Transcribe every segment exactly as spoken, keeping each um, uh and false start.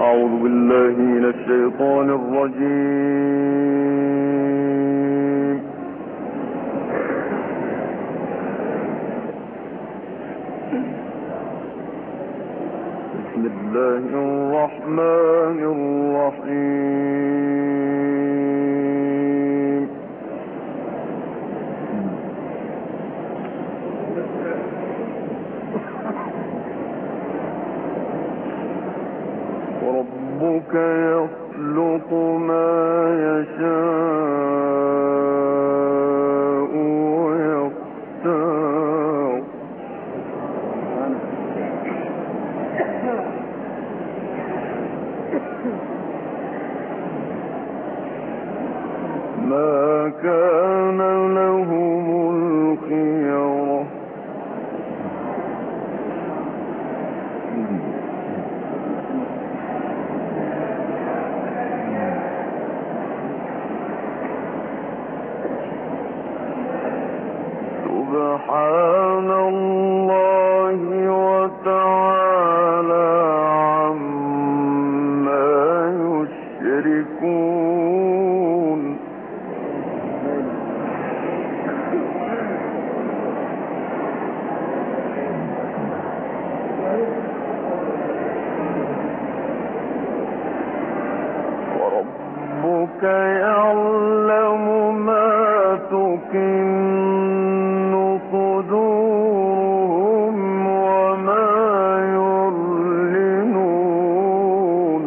أعوذ بالله من الشيطان الرجيم. بسم الله الرحمن الرحيم. وربك يخلق ما يشاء ويختار ما كان لهم الخيرة. سبحان الله وتعالى عما يشركون. وربك يعلم ما تكن صدورهم وما يعلنون.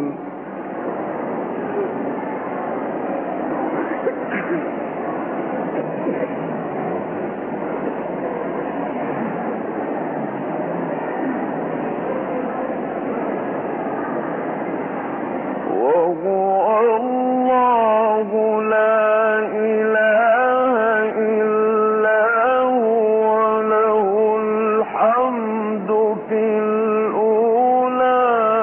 وهو الله لا إله إلا هو له الحمد في الأولى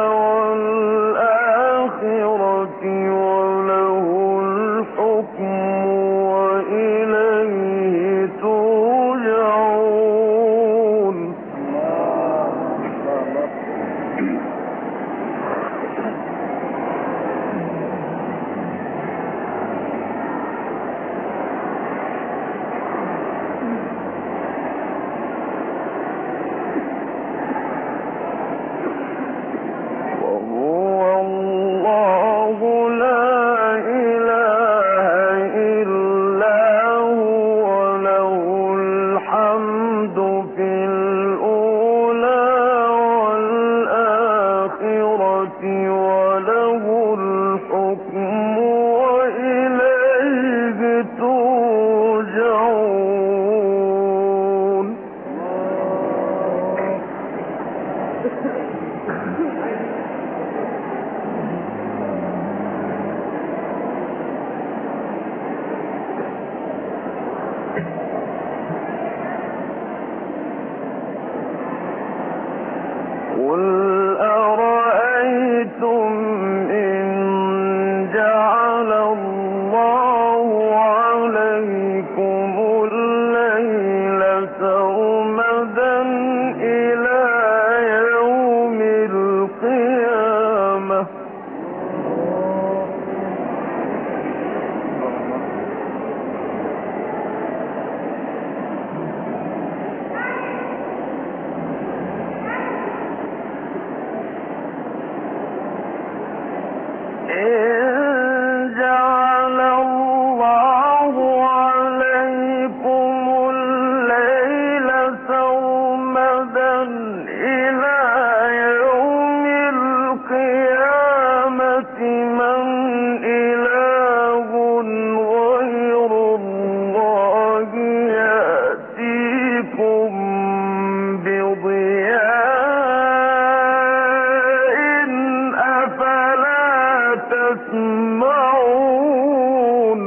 والآخرة وله الحكم وإليه ترجعون. وهو الله لا إله إلا هو له الحمد في الأولى والآخرة وله الحكم وإليه ترجعون. قل أرأيتم إن جعل الله عليكم الليل سرمدا إلى يوم القيامة إن جعل الله عليكم الليل سرمدا إلى يوم القيامة من إله غير الله يأتيكم بضياء أفلا تسمعون.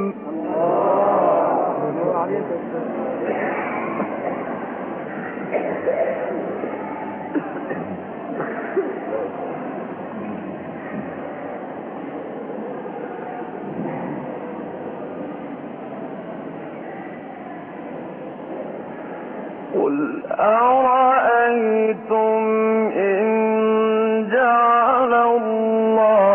قل أرأيتم إن جعل الله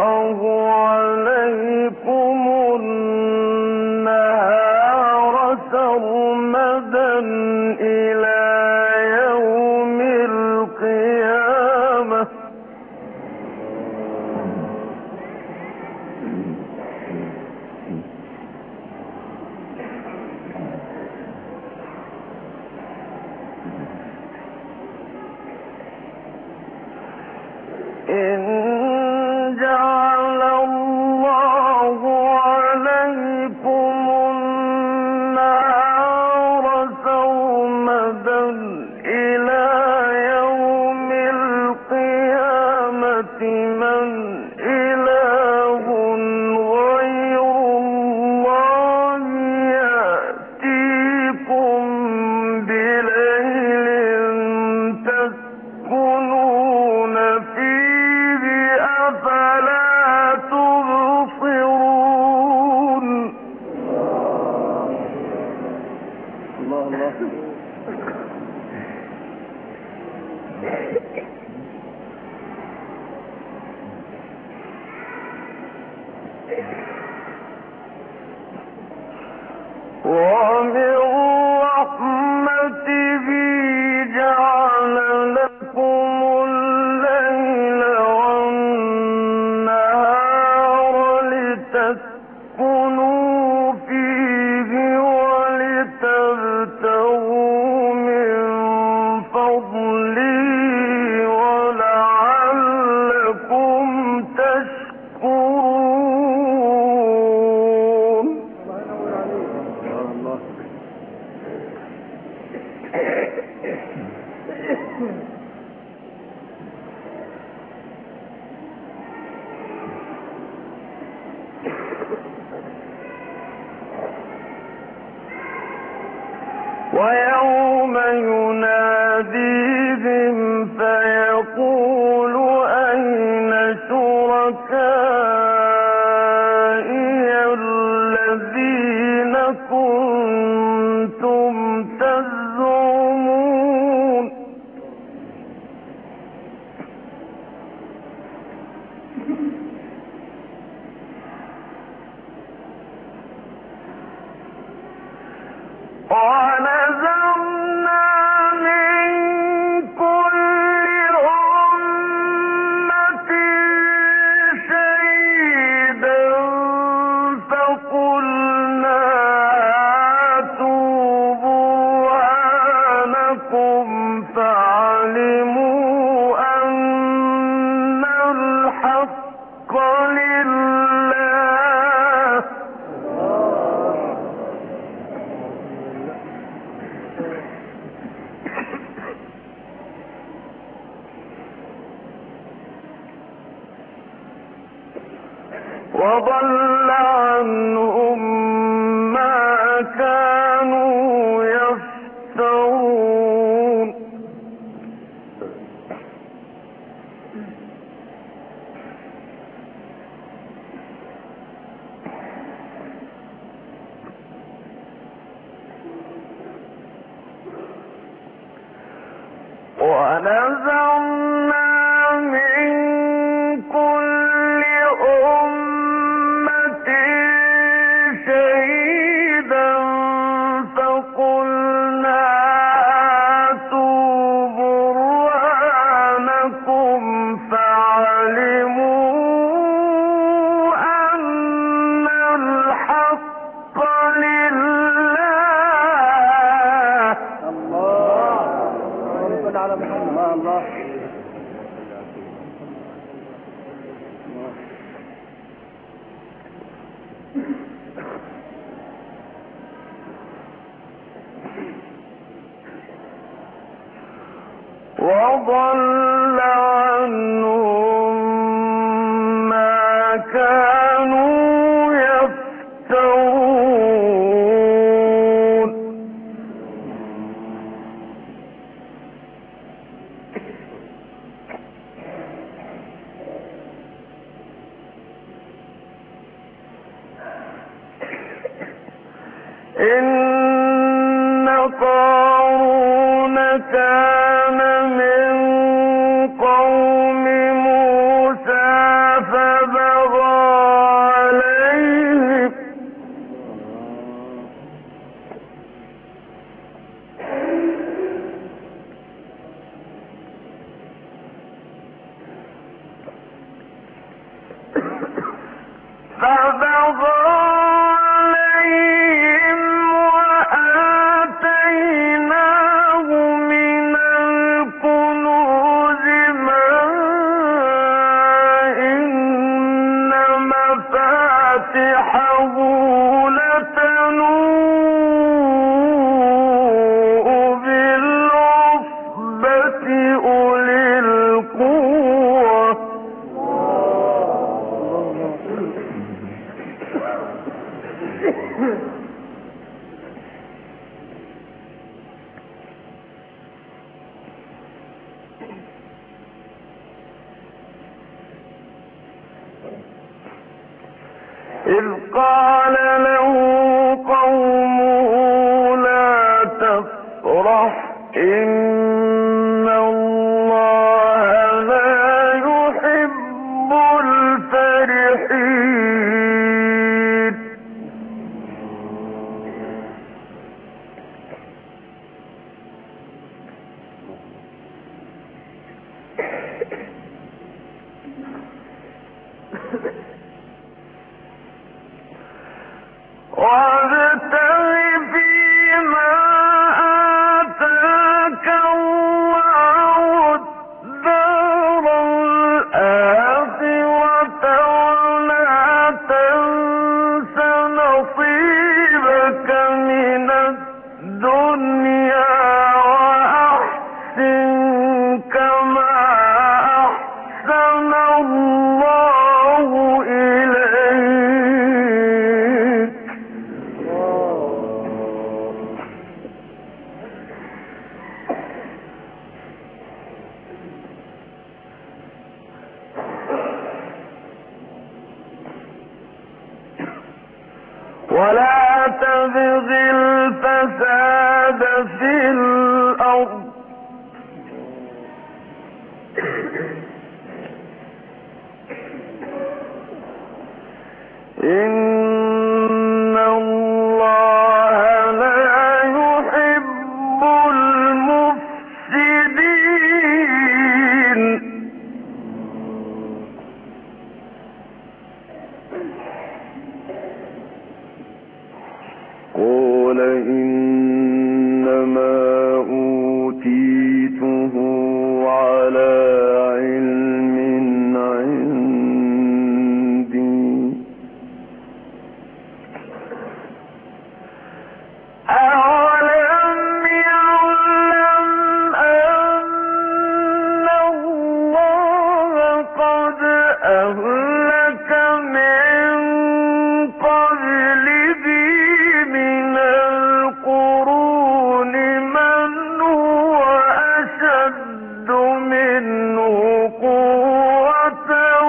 إله غير الله يأتيكم بليل تسكنون فيه أفلا تبصرون. الله الله. ومن رحمته جعل لكم الليل والنهار لتسكنوا فيه ولتبتغوا من فضله ولعلكم تشكرون. الله. ويوم يناديهم فيقول أين شركائي الذين كنتم تزعمون. ونزعنا من كل أمة شهيدا فقلنا هاتوا برهانكم فعلموا أن الحق لله. وضل عنهم ما كانوا يفترون. ونزعنا من كل أمة شهيدا فقلنا هاتوا برهانكم فعلموا أن الحق لله. الله. اللهم صل على محمد. الله. وضل عنهم ما كانوا يفترون. إن قارون كان من قوم موسى فبغى عليهم فبغى عليهم وآتيناه من الكنوز ما إن مفاتحه لتنوء بالعصبة أولي القوة. إذ قال له قومه لا تفرح إن الله لا يحب الفرحين. وابتغ فيما آتاك الله الدار الآخرة ولا تنس نصيبك من الدنيا وأحسن كما أحسن الله إليك. ولا تبغ الفساد في الأرض إن الله لا يحب المفسدين. قال إنما أوتيته على علم عندي أولم يعلم أن الله قد أهلك من قبله من القرون من هو أشد منه قوة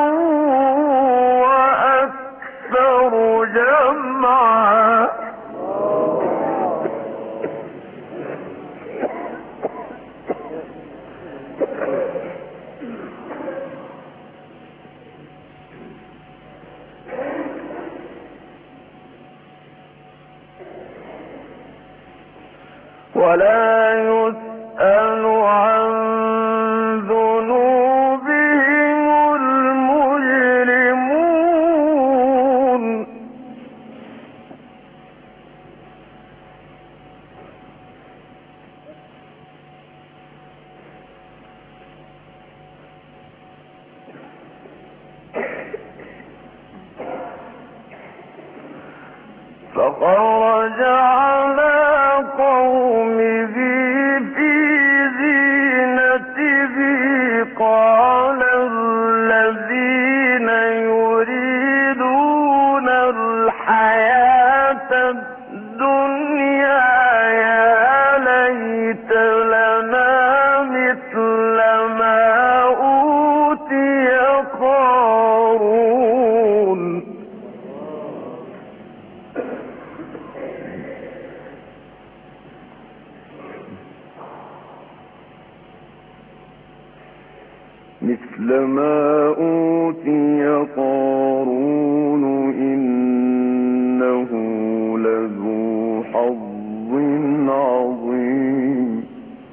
وأكثر جمعا. ولا يسأل عن ذنوبهم المجرمون. فخرج على قومه في زينته قال الذين يريدون الحياة الدنيا يا ليت لنا مثل ما أوتي قارون. مثل ما أوتي قارون إنه لذو حظ عظيم.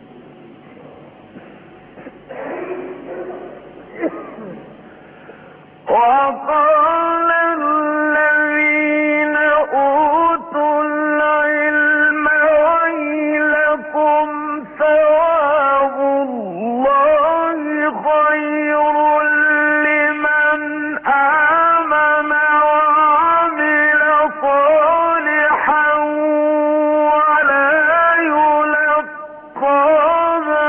وقال الذين أوتوا العلم ويلكم ثواب الله خير لمن آمن وعمل صالحا ولا يلقاها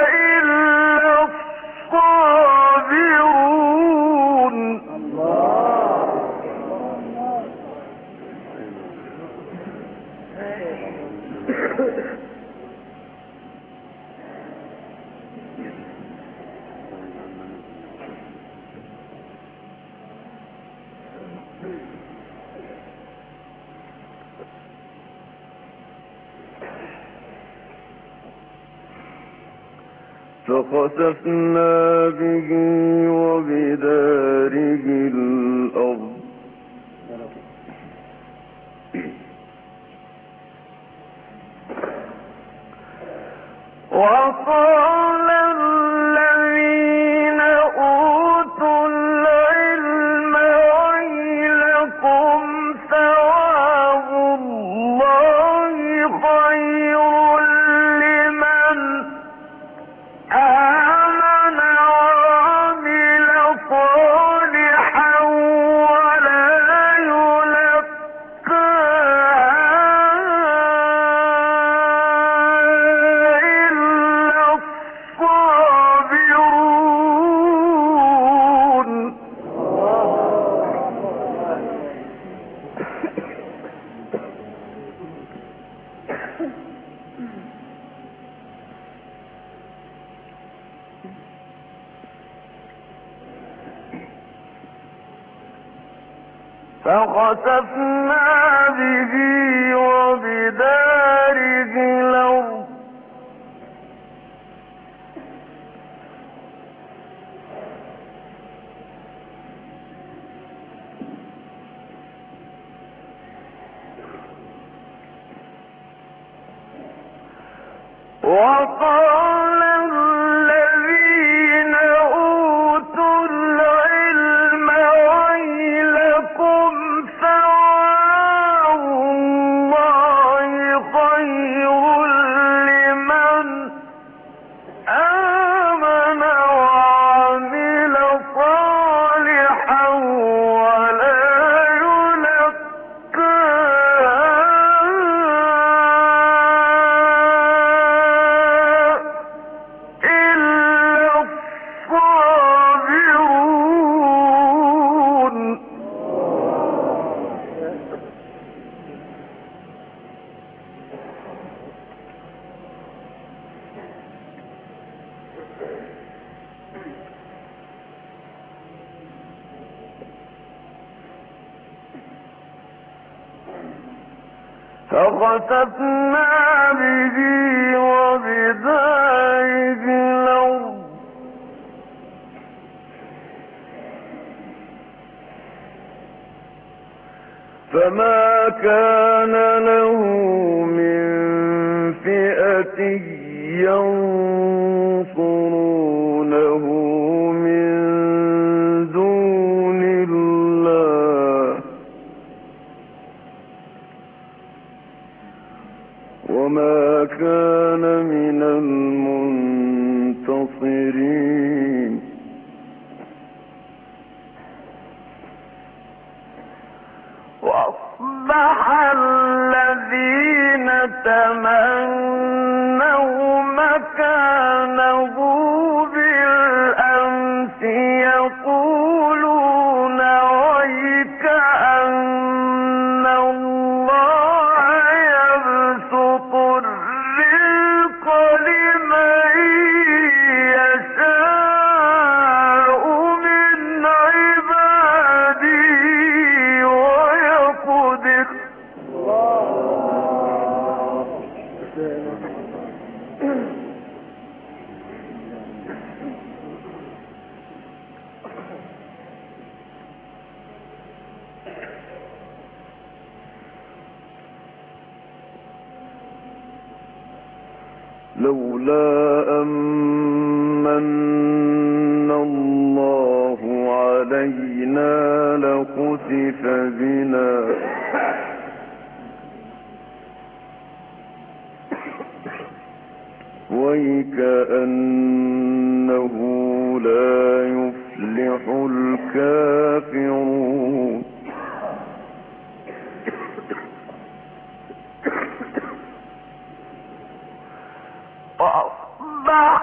إلا الصابرون. الله فخسفنا به وبداره الأرض وقال الذين أوتوا العلم ويلكم ثواب الله خير لمن آمن وعمل صالحا ولا يلقاها إلا الصابرون. فخسفنا به وبداره الأرض وقال الذين أوتوا العلم ويلكم ثواب الله خير لمن آمن وعمل صالحا ولا يلقاها إلا الصابرون. فخسفنا به وبداره الأرض فما كان له من فئة ينصرونه من دون الله وما كان من المنتصرين. وأصبح الذين تمنوا مكانه بالأمس يقولون ويك أن الله يبسط الرزق لمن يشاء من عباده ويقدر. لولا أمن الله علينا لخسف بنا ويكأنه لا يفلح الكافرون. وأصبح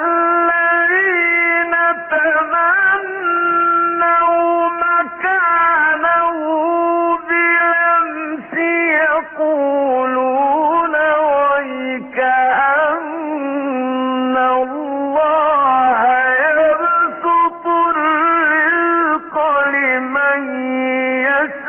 الذين تمنوا مكانه بالأمس يقولون ويك أن الله يبسط الرزق لمن يشاء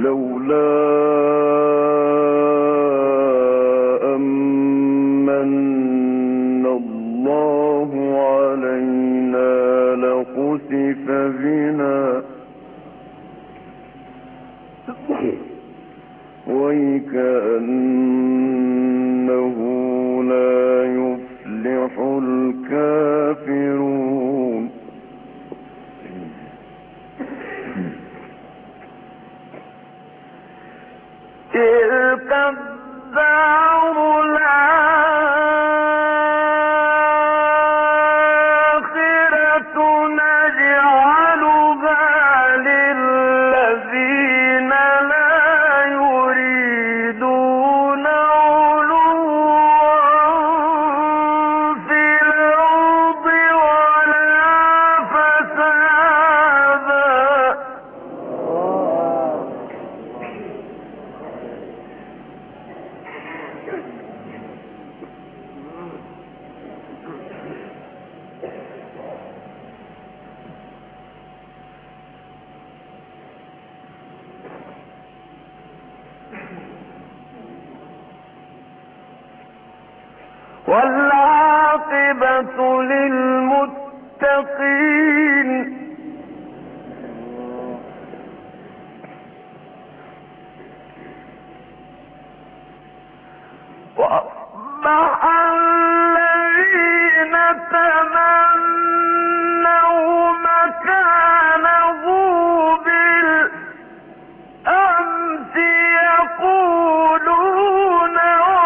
لولا أمن الله علينا لخسف بنا وكأنه لا يفلح الكافرون تلك الدار الآخرة نجعلها للذين لا يريدون علوا في الأرض ولا فسادا والعاقبة للمتقين وأصبح الذين تمنوا مكانه بالأمس يقولون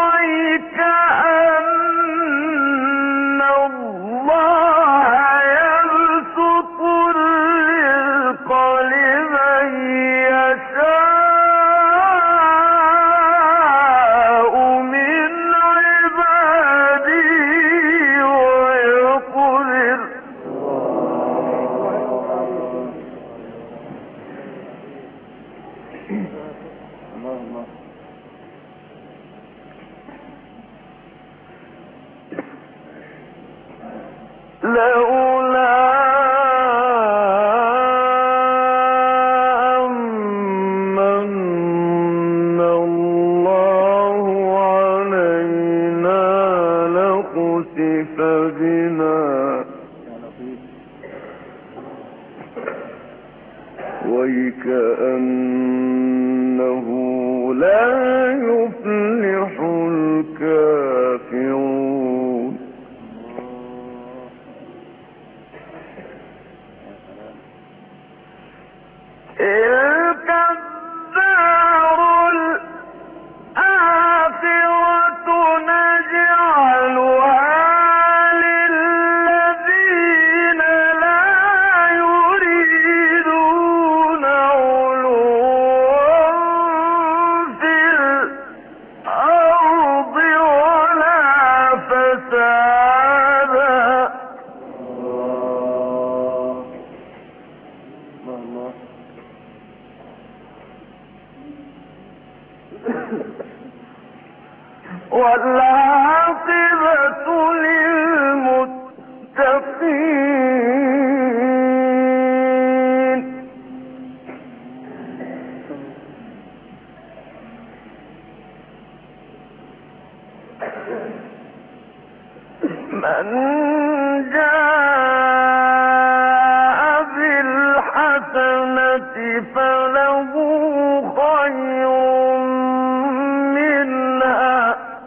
ويكأن الله يبسط الرزق لمن يشاء من عباده ويقدر لولا أمن الله علينا لخسف بنا وكأنه لا يفلح الكافرون تلك الدار الآخرة نجعلها للذين لا يريدون علوا في الأرض ولا فسادا والعاقبة للمتقين من جاء بالحسنة فله خير منها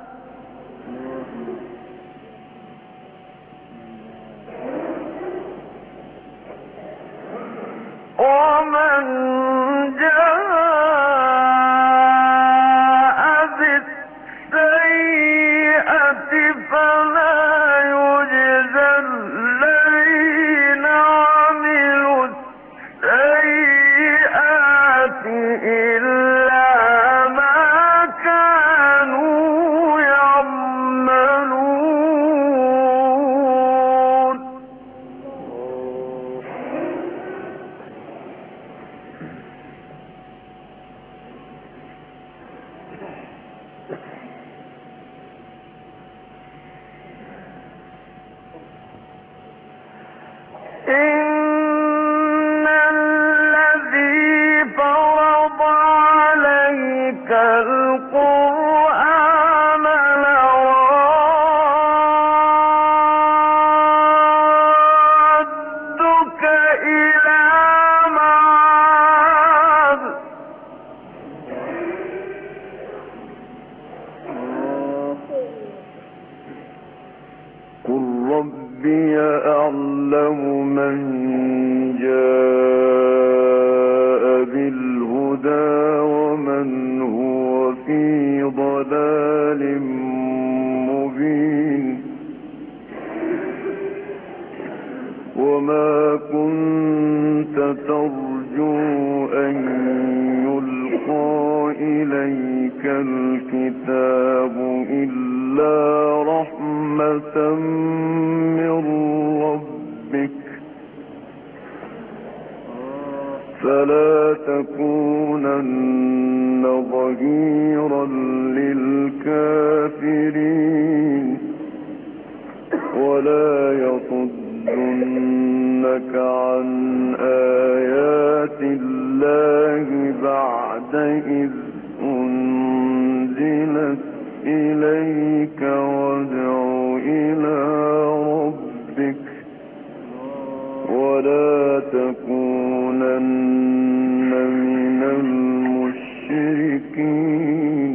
ومن جاء بالسيئة فلا يجزى الذين عملوا السيئات إلا ما كانوا يعملون ربي أعلم من جاء بالهدى ومن هو في ضلال مبين وما كنت ترجو أن يلقى إليك الكتاب إلا رحمة من ربك فلا تكونن ظهيرا للكافرين ولا يصدنك عن آيات الله بعد إذ أنزلت إليك وادع إلى ربك ولا تكونن من المشركين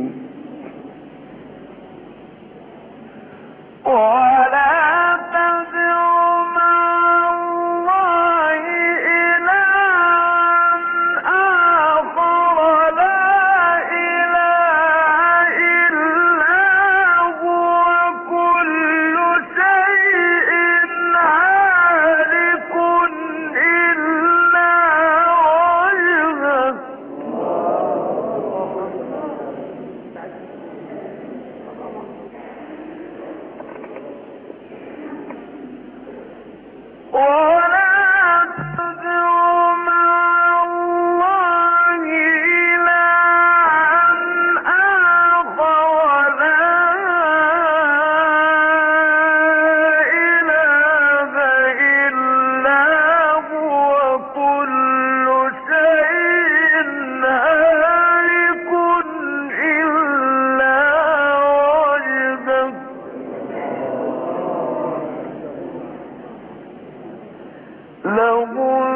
ولا تدع مع الله إلها آخر لا إله إلا هو كل شيء هالك إلا وجهه ولا تدع مع الله إلها آخر لا إله إلا هو كل شيء هالك إلا وجهه له